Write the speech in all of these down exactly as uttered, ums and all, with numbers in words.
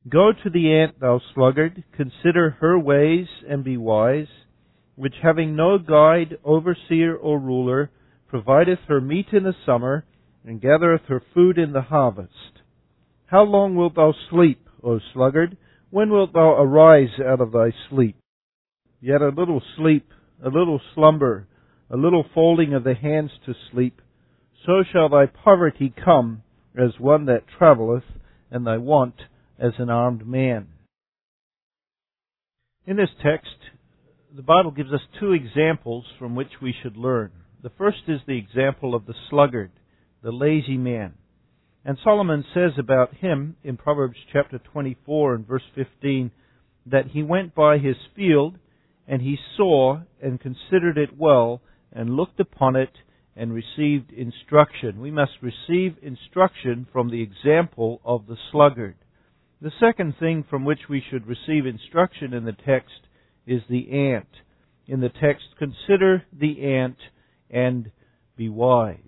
Go to the ant, thou sluggard, consider her ways, and be wise, which having no guide, overseer, or ruler, provideth her meat in the summer, and gathereth her food in the harvest. How long wilt thou sleep, O sluggard? When wilt thou arise out of thy sleep? Yet a little sleep, a little slumber, a little folding of the hands to sleep, so shall thy poverty come as one that travelleth, and thy want as an armed man. In this text, the Bible gives us two examples from which we should learn. The first is the example of the sluggard, the lazy man. And Solomon says about him in Proverbs chapter twenty-four and verse fifteen that he went by his field and he saw and considered it well and looked upon it and received instruction. We must receive instruction from the example of the sluggard. The second thing from which we should receive instruction in the text is the ant. In the text, consider the ant and be wise.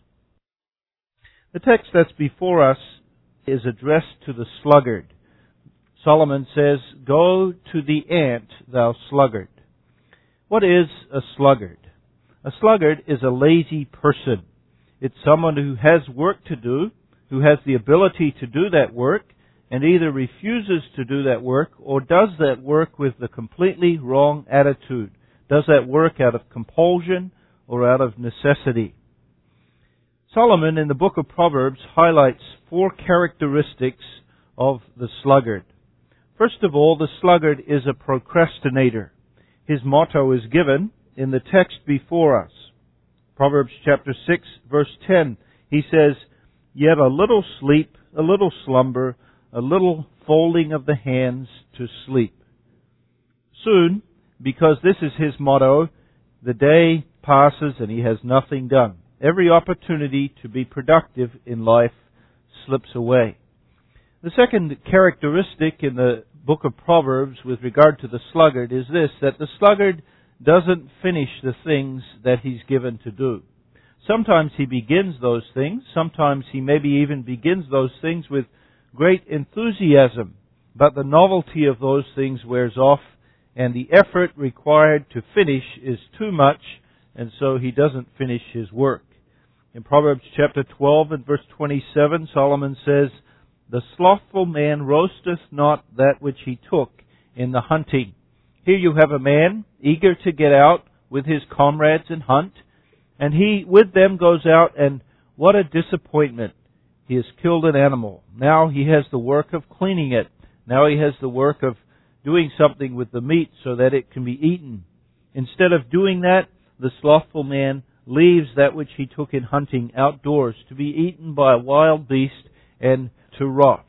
The text that's before us is addressed to the sluggard. Solomon says, "Go to the ant, thou sluggard." What is a sluggard? A sluggard is a lazy person. It's someone who has work to do, who has the ability to do that work, and either refuses to do that work or does that work with the completely wrong attitude, does that work out of compulsion or out of necessity. Solomon in the book of Proverbs highlights four characteristics of the sluggard. First of all, the sluggard is a procrastinator. His motto is given in the text before us. Proverbs chapter six, verse ten, he says, "Yet a little sleep, a little slumber, a little folding of the hands to sleep." Soon, because this is his motto, the day passes and he has nothing done. Every opportunity to be productive in life slips away. The second characteristic in the book of Proverbs with regard to the sluggard is this, that the sluggard doesn't finish the things that he's given to do. Sometimes he begins those things. Sometimes he maybe even begins those things with great enthusiasm. But the novelty of those things wears off, and the effort required to finish is too much, and so he doesn't finish his work. In Proverbs chapter twelve and verse twenty-seven, Solomon says, "The slothful man roasteth not that which he took in the hunting." Here you have a man eager to get out with his comrades and hunt, and he with them goes out, and what a disappointment. He has killed an animal. Now he has the work of cleaning it. Now he has the work of doing something with the meat so that it can be eaten. Instead of doing that, the slothful man leaves that which he took in hunting outdoors to be eaten by a wild beast and to rot.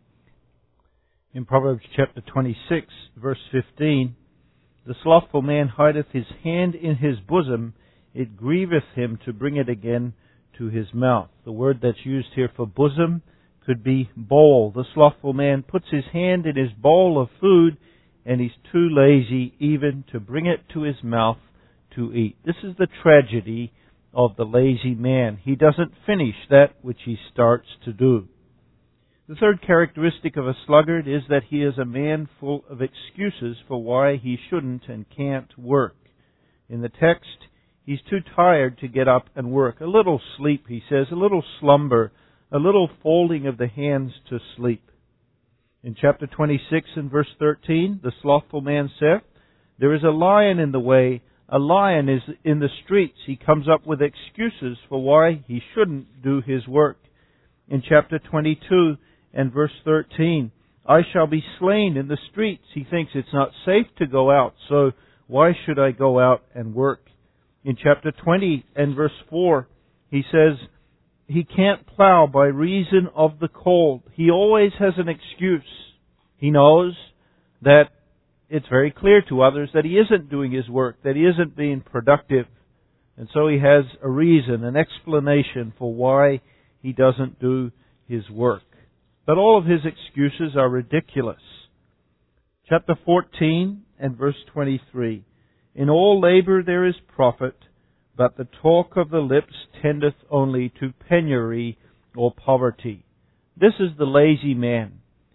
In Proverbs chapter twenty-six, verse fifteen, "The slothful man hideth his hand in his bosom, it grieveth him to bring it again to his mouth." The word that's used here for bosom could be bowl. The slothful man puts his hand in his bowl of food, and he's too lazy even to bring it to his mouth to eat. This is the tragedy of the lazy man. He doesn't finish that which he starts to do. The third characteristic of a sluggard is that he is a man full of excuses for why he shouldn't and can't work. In the text, he's too tired to get up and work. A little sleep, he says, a little slumber, a little folding of the hands to sleep. In chapter twenty-six and verse thirteen, the slothful man saith, "There is a lion in the way, a lion is in the streets." He comes up with excuses for why he shouldn't do his work. In chapter twenty-two and verse thirteen, "I shall be slain in the streets." He thinks it's not safe to go out, so why should I go out and work? In chapter twenty and verse four, he says he can't plow by reason of the cold. He always has an excuse. He knows that it's very clear to others that he isn't doing his work, that he isn't being productive. And so he has a reason, an explanation for why he doesn't do his work. But all of his excuses are ridiculous. Chapter fourteen and verse twenty-three. "In all labor there is profit, but the talk of the lips tendeth only to penury or poverty." This is the lazy man.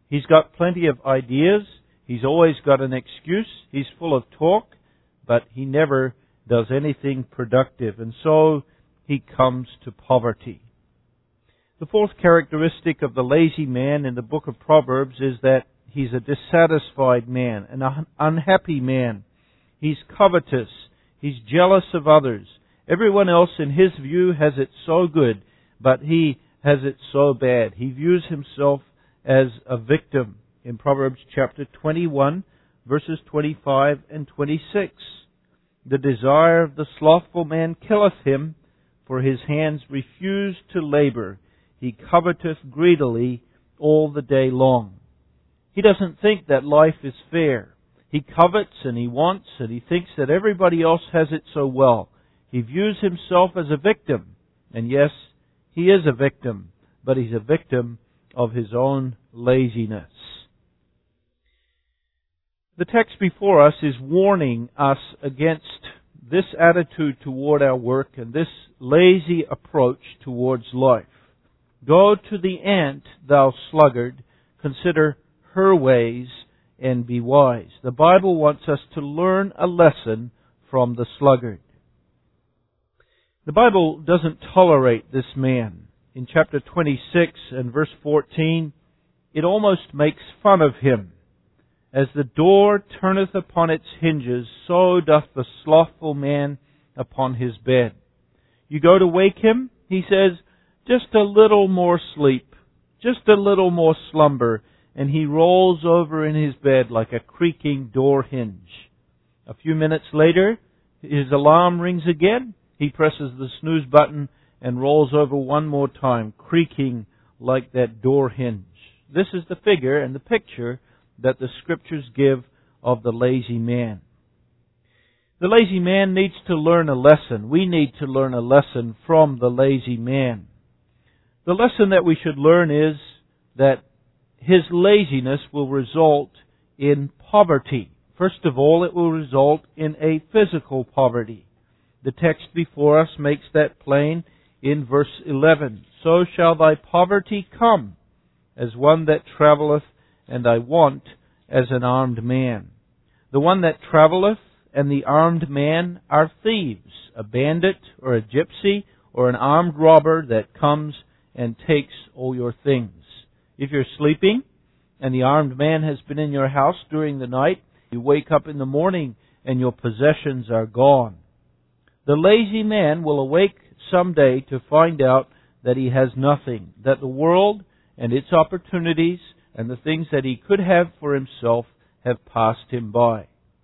He's got plenty of ideas. He's always got an excuse. He's full of talk, but he never does anything productive. And so he comes to poverty. The fourth characteristic of the lazy man in the book of Proverbs is that he's a dissatisfied man, an un- unhappy man. He's covetous. He's jealous of others. Everyone else in his view has it so good, but he has it so bad. He views himself as a victim. In Proverbs chapter twenty-one, verses twenty-five and twenty-six. The desire of the slothful man killeth him, for his hands refuse to labor. He coveteth greedily all the day long. He doesn't think that life is fair. He covets and he wants and he thinks that everybody else has it so well. He views himself as a victim. And yes, he is a victim, but he's a victim of his own laziness. The text before us is warning us against this attitude toward our work and this lazy approach towards life. Go to the ant, thou sluggard, consider her ways and be wise. The Bible wants us to learn a lesson from the sluggard. The Bible doesn't tolerate this man. In chapter twenty-six and verse fourteen, it almost makes fun of him. As the door turneth upon its hinges, so doth the slothful man upon his bed. You go to wake him, he says, just a little more sleep, just a little more slumber, and he rolls over in his bed like a creaking door hinge. A few minutes later, his alarm rings again. He presses the snooze button and rolls over one more time, creaking like that door hinge. This is the figure and the picture that the Scriptures give of the lazy man. The lazy man needs to learn a lesson. We need to learn a lesson from the lazy man. The lesson that we should learn is that his laziness will result in poverty. First of all, it will result in a physical poverty. The text before us makes that plain in verse eleven. So shall thy poverty come, as one that travelleth, and thy want as an armed man. The one that travelleth and the armed man are thieves, a bandit or a gypsy or an armed robber that comes and takes all your things. If you're sleeping and the armed man has been in your house during the night, you wake up in the morning and your possessions are gone. The lazy man will awake someday to find out that he has nothing, that the world and its opportunities and the things that he could have for himself have passed him by.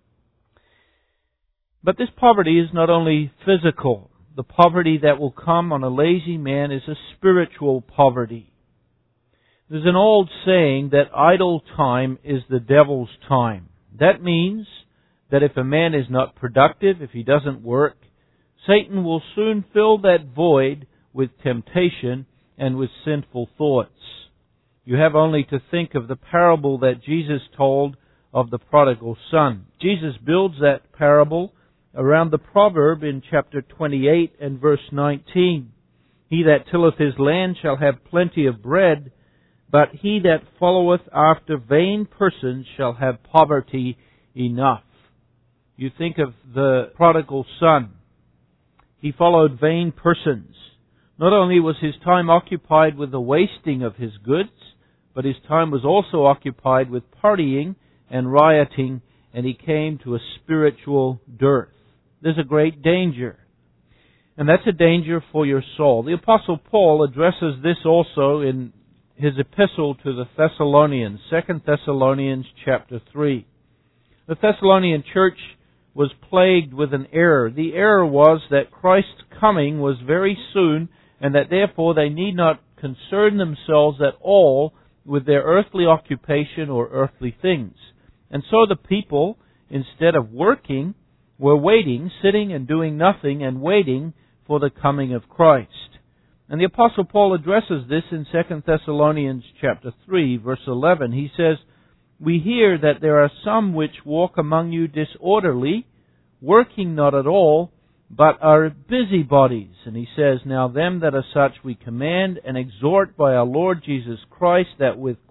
But this poverty is not only physical. The poverty that will come on a lazy man is a spiritual poverty. There's an old saying that idle time is the devil's time. That means that if a man is not productive, if he doesn't work, Satan will soon fill that void with temptation and with sinful thoughts. You have only to think of the parable that Jesus told of the prodigal son. Jesus builds that parable around the proverb in chapter twenty-eight and verse nineteen. He that tilleth his land shall have plenty of bread, but he that followeth after vain persons shall have poverty enough. You think of the prodigal son. He followed vain persons. Not only was his time occupied with the wasting of his goods, but his time was also occupied with partying and rioting, and he came to a spiritual dearth. There's a great danger. And that's a danger for your soul. The Apostle Paul addresses this also in his epistle to the Thessalonians, Second Thessalonians chapter three. The Thessalonian church was plagued with an error. The error was that Christ's coming was very soon, and that therefore they need not concern themselves at all with their earthly occupation or earthly things. And so the people, instead of working, were waiting, sitting and doing nothing, and waiting for the coming of Christ. And the Apostle Paul addresses this in Second Thessalonians chapter three, verse eleven. He says, We hear that there are some which walk among you disorderly, working not at all, but are busybodies. And he says, Now them that are such we command and exhort by our Lord Jesus Christ, that with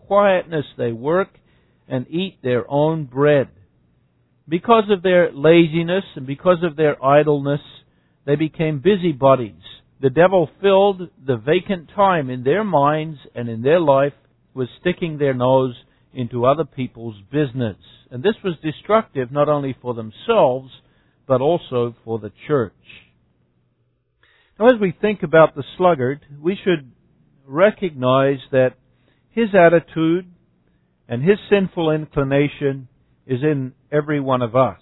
quietness they work and eat their own bread. Because of their laziness and because of their idleness, they became busybodies. The devil filled the vacant time in their minds and in their life with sticking their nose into other people's business. And this was destructive not only for themselves, but also for the church. Now, as we think about the sluggard, we should recognize that his attitude and his sinful inclination is in every one of us.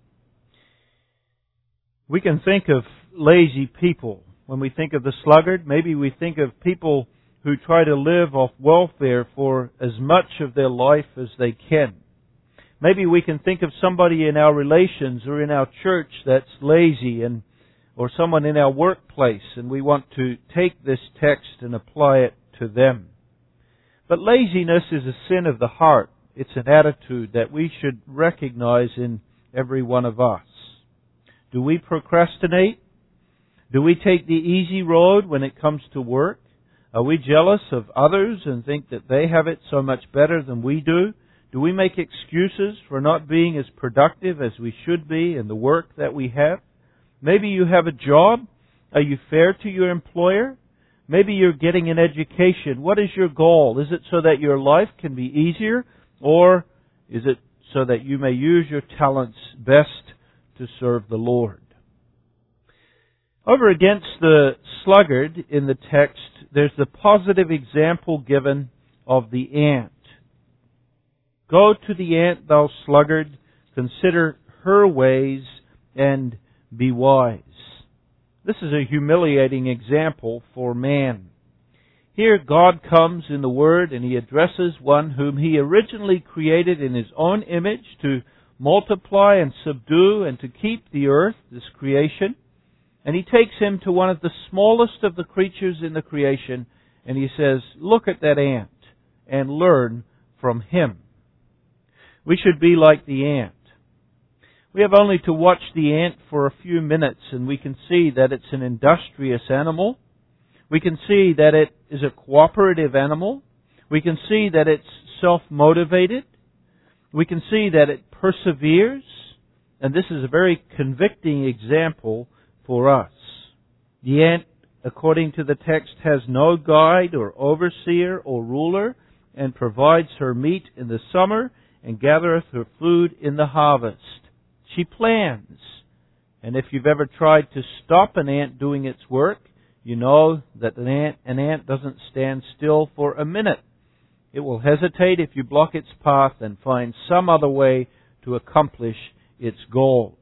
We can think of lazy people. When we think of the sluggard, maybe we think of people who try to live off welfare for as much of their life as they can. Maybe we can think of somebody in our relations or in our church that's lazy, and or someone in our workplace, and we want to take this text and apply it to them. But laziness is a sin of the heart. It's an attitude that we should recognize in every one of us. Do we procrastinate? Do we take the easy road when it comes to work? Are we jealous of others and think that they have it so much better than we do? Do we make excuses for not being as productive as we should be in the work that we have? Maybe you have a job. Are you fair to your employer? Maybe you're getting an education. What is your goal? Is it so that your life can be easier, or is it so that you may use your talents best to serve the Lord? Over against the sluggard in the text, there's the positive example given of the ant. Go to the ant, thou sluggard, consider her ways and be wise. This is a humiliating example for man. Here God comes in the Word and He addresses one whom He originally created in His own image to multiply and subdue and to keep the earth, this creation. And He takes him to one of the smallest of the creatures in the creation, and He says, look at that ant and learn from him. We should be like the ant. We have only to watch the ant for a few minutes and we can see that it's an industrious animal. We can see that it is a cooperative animal. We can see that it's self-motivated. We can see that it perseveres. And this is a very convicting example for us. The ant, according to the text, has no guide or overseer or ruler, and provides her meat in the summer and gathereth her food in the harvest. She plans. And if you've ever tried to stop an ant doing its work, you know that an ant, an ant doesn't stand still for a minute. It will hesitate if you block its path and find some other way to accomplish its goals.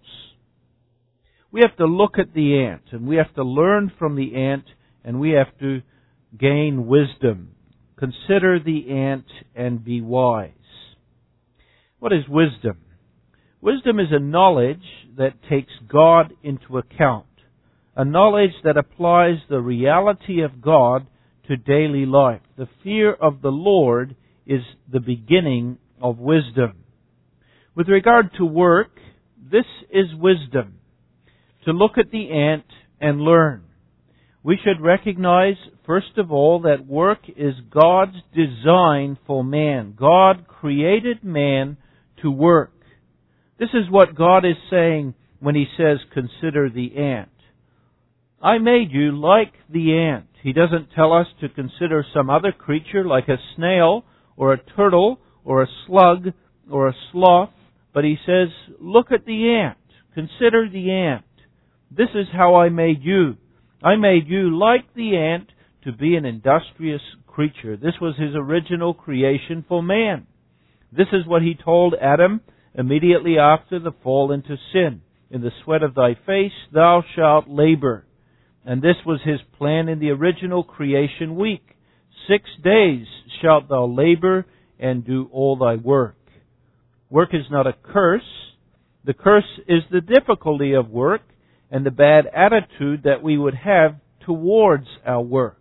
We have to look at the ant, and we have to learn from the ant, and we have to gain wisdom. Consider the ant and be wise. What is wisdom? Wisdom is a knowledge that takes God into account, a knowledge that applies the reality of God to daily life. The fear of the Lord is the beginning of wisdom. With regard to work, this is wisdom. To look at the ant and learn. We should recognize, first of all, that work is God's design for man. God created man to work. This is what God is saying when He says, consider the ant. I made you like the ant. He doesn't tell us to consider some other creature like a snail or a turtle or a slug or a sloth, but He says, look at the ant. Consider the ant. This is how I made you. I made you like the ant to be an industrious creature. This was His original creation for man. This is what He told Adam immediately after the fall into sin. In the sweat of thy face thou shalt labor. And this was His plan in the original creation week. Six days shalt thou labor and do all thy work. Work is not a curse. The curse is the difficulty of work and the bad attitude that we would have towards our work.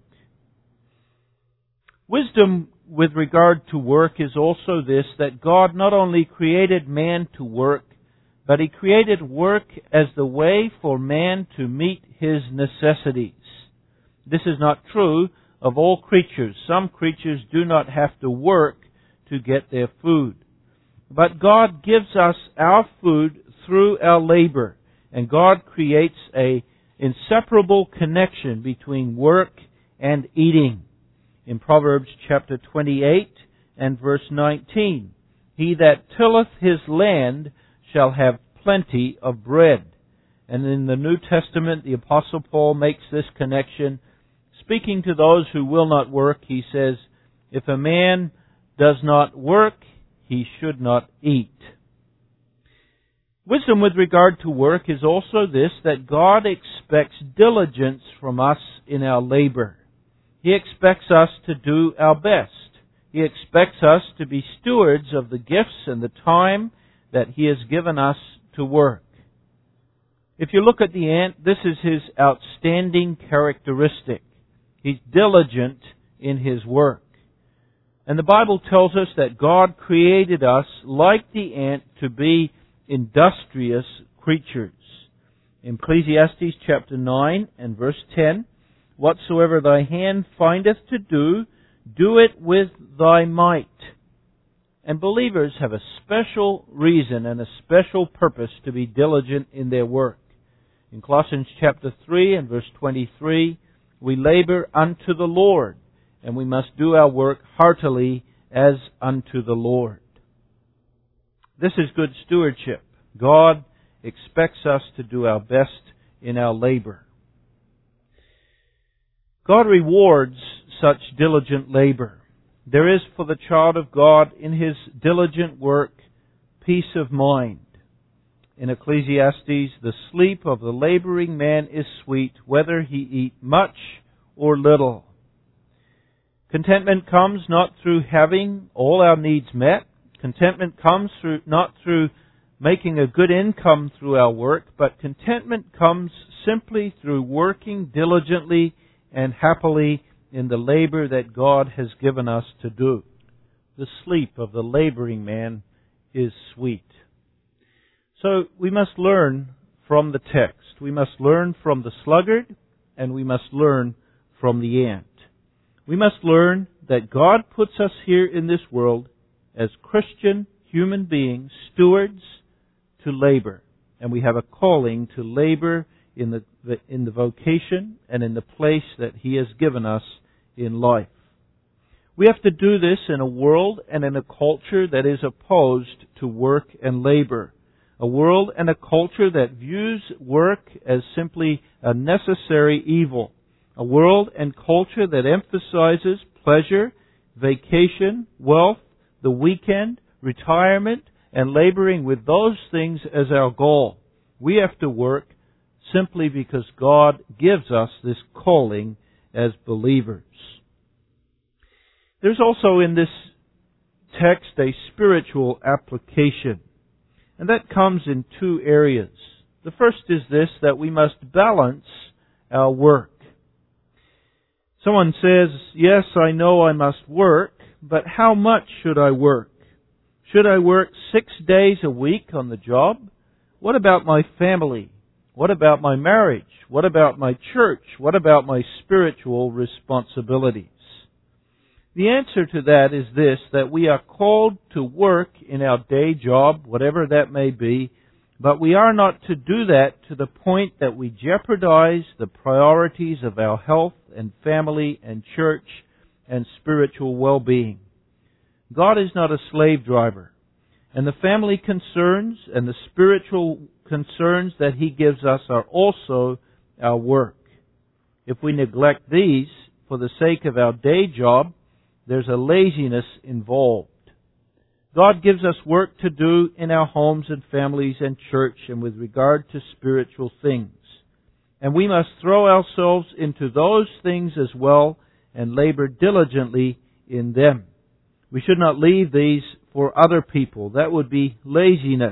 Wisdom with regard to work is also this, that God not only created man to work, but He created work as the way for man to meet his necessities. This is not true of all creatures. Some creatures do not have to work to get their food. But God gives us our food through our labor, and God creates a inseparable connection between work and eating. In Proverbs chapter twenty-eight and verse nineteen, "He that tilleth his land shall have plenty of bread." And in the New Testament, the Apostle Paul makes this connection. Speaking to those who will not work, he says, "If a man does not work, he should not eat." Wisdom with regard to work is also this, that God expects diligence from us in our labor. He expects us to do our best. He expects us to be stewards of the gifts and the time that He has given us to work. If you look at the ant, this is his outstanding characteristic. He's diligent in his work. And the Bible tells us that God created us, like the ant, to be industrious creatures. In Ecclesiastes chapter nine and verse ten, "Whatsoever thy hand findeth to do, do it with thy might." And believers have a special reason and a special purpose to be diligent in their work. In Colossians chapter three and verse twenty-three, "We labor unto the Lord, and we must do our work heartily as unto the Lord." This is good stewardship. God expects us to do our best in our labor. God rewards such diligent labor. There is for the child of God in his diligent work peace of mind. In Ecclesiastes, "The sleep of the laboring man is sweet, whether he eat much or little." Contentment comes not through having all our needs met. Contentment comes through not through making a good income through our work, but contentment comes simply through working diligently and happily in the labor that God has given us to do. The sleep of the laboring man is sweet. So we must learn from the text. We must learn from the sluggard, and we must learn from the ant. We must learn that God puts us here in this world as Christian human beings, stewards to labor. And we have a calling to labor in the, the in the vocation and in the place that He has given us in life. We have to do this in a world and in a culture that is opposed to work and labor. A world and a culture that views work as simply a necessary evil. A world and culture that emphasizes pleasure, vacation, wealth, the weekend, retirement, and laboring with those things as our goal. We have to work simply because God gives us this calling as believers. There's also in this text a spiritual application. And that comes in two areas. The first is this, that we must balance our work. Someone says, "Yes, I know I must work, but how much should I work? Should I work six days a week on the job? What about my family? What about my marriage? What about my church? What about my spiritual responsibilities?" The answer to that is this, that we are called to work in our day job, whatever that may be, but we are not to do that to the point that we jeopardize the priorities of our health and family and church and spiritual well-being. God is not a slave driver, and the family concerns and the spiritual concerns that He gives us are also our work. If we neglect these for the sake of our day job, there's a laziness involved. God gives us work to do in our homes and families and church and with regard to spiritual things. And we must throw ourselves into those things as well and labor diligently in them. We should not leave these for other people. That would be laziness.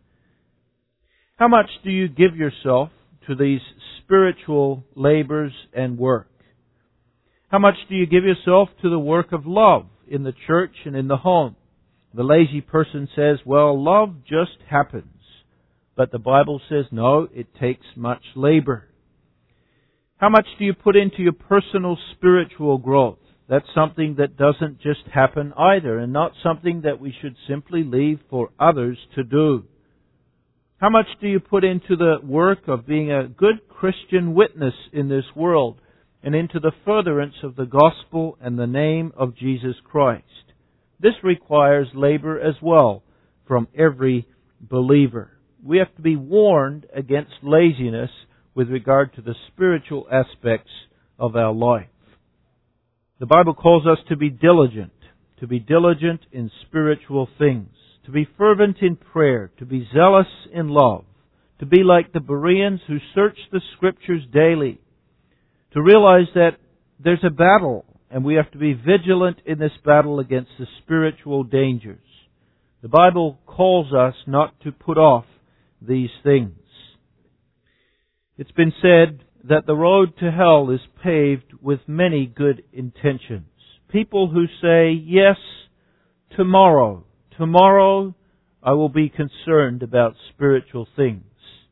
How much do you give yourself to these spiritual labors and work? How much do you give yourself to the work of love in the church and in the home? The lazy person says, "Well, love just happens." But the Bible says, no, it takes much labor. How much do you put into your personal spiritual growth? That's something that doesn't just happen either, and not something that we should simply leave for others to do. How much do you put into the work of being a good Christian witness in this world and into the furtherance of the gospel and the name of Jesus Christ? This requires labor as well from every believer. We have to be warned against laziness with regard to the spiritual aspects of our life. The Bible calls us to be diligent, to be diligent in spiritual things, to be fervent in prayer, to be zealous in love, to be like the Bereans who search the Scriptures daily, to realize that there's a battle and we have to be vigilant in this battle against the spiritual dangers. The Bible calls us not to put off these things. It's been said that the road to hell is paved with many good intentions. People who say, yes, tomorrow, tomorrow I will be concerned about spiritual things.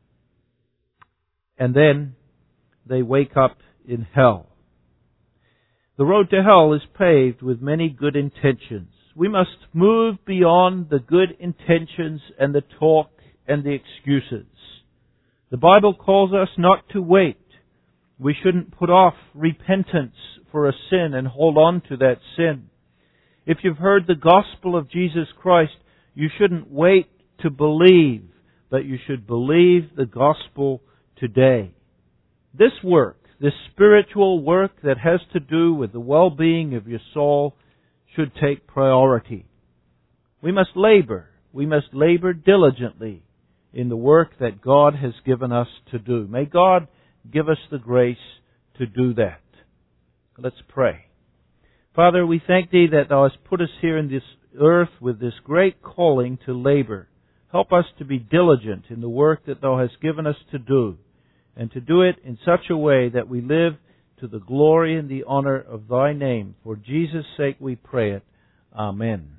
And then they wake up in hell. The road to hell is paved with many good intentions. We must move beyond the good intentions and the talk and the excuses. The Bible calls us not to wait. We shouldn't put off repentance for a sin and hold on to that sin. If you've heard the gospel of Jesus Christ, you shouldn't wait to believe, but you should believe the gospel today. This work, this spiritual work that has to do with the well-being of your soul, should take priority. We must labor. We must labor diligently in the work that God has given us to do. May God give us the grace to do that. Let's pray. Father, we thank Thee that Thou hast put us here in this earth with this great calling to labor. Help us to be diligent in the work that Thou hast given us to do, and to do it in such a way that we live to the glory and the honor of Thy name. For Jesus' sake we pray it. Amen.